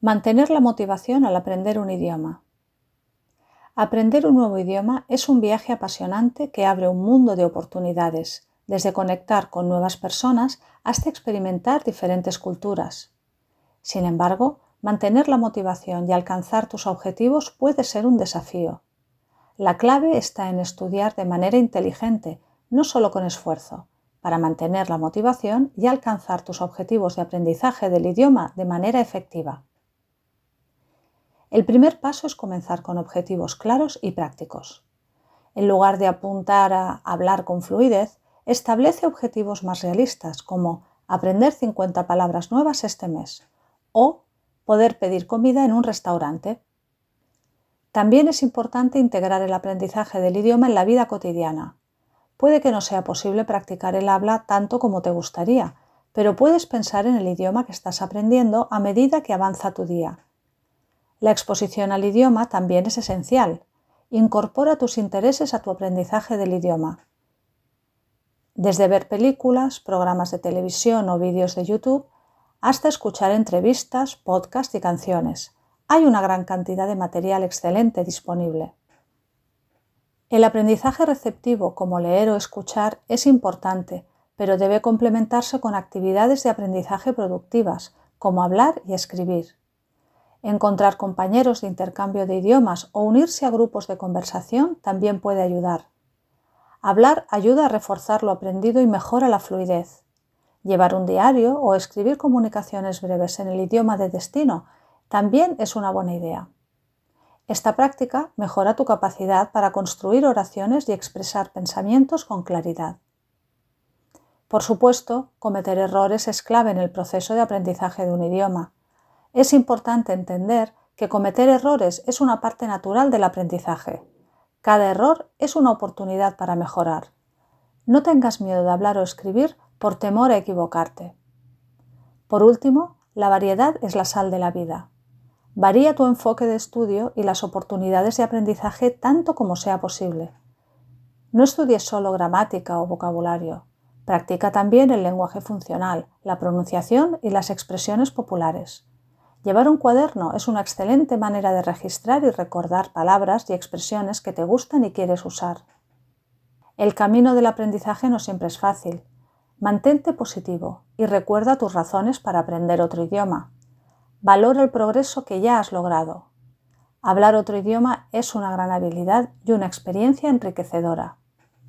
Mantener la motivación al aprender un idioma. Aprender un nuevo idioma es un viaje apasionante que abre un mundo de oportunidades, desde conectar con nuevas personas hasta experimentar diferentes culturas. Sin embargo, mantener la motivación y alcanzar tus objetivos puede ser un desafío. La clave está en estudiar de manera inteligente, no solo con esfuerzo, para mantener la motivación y alcanzar tus objetivos de aprendizaje del idioma de manera efectiva. El primer paso es comenzar con objetivos claros y prácticos. En lugar de apuntar a hablar con fluidez, establece objetivos más realistas, como aprender 50 palabras nuevas este mes o poder pedir comida en un restaurante. También es importante integrar el aprendizaje del idioma en la vida cotidiana. Puede que no sea posible practicar el habla tanto como te gustaría, pero puedes pensar en el idioma que estás aprendiendo a medida que avanza tu día. La exposición al idioma también es esencial. Incorpora tus intereses a tu aprendizaje del idioma. Desde ver películas, programas de televisión o vídeos de YouTube, hasta escuchar entrevistas, podcasts y canciones. Hay una gran cantidad de material excelente disponible. El aprendizaje receptivo, como leer o escuchar, es importante, pero debe complementarse con actividades de aprendizaje productivas, como hablar y escribir. Encontrar compañeros de intercambio de idiomas o unirse a grupos de conversación también puede ayudar. Hablar ayuda a reforzar lo aprendido y mejora la fluidez. Llevar un diario o escribir comunicaciones breves en el idioma de destino también es una buena idea. Esta práctica mejora tu capacidad para construir oraciones y expresar pensamientos con claridad. Por supuesto, cometer errores es clave en el proceso de aprendizaje de un idioma. Es importante entender que cometer errores es una parte natural del aprendizaje. Cada error es una oportunidad para mejorar. No tengas miedo de hablar o escribir por temor a equivocarte. Por último, la variedad es la sal de la vida. Varía tu enfoque de estudio y las oportunidades de aprendizaje tanto como sea posible. No estudies solo gramática o vocabulario. Practica también el lenguaje funcional, la pronunciación y las expresiones populares. Llevar un cuaderno es una excelente manera de registrar y recordar palabras y expresiones que te gustan y quieres usar. El camino del aprendizaje no siempre es fácil. Mantente positivo y recuerda tus razones para aprender otro idioma. Valora el progreso que ya has logrado. Hablar otro idioma es una gran habilidad y una experiencia enriquecedora.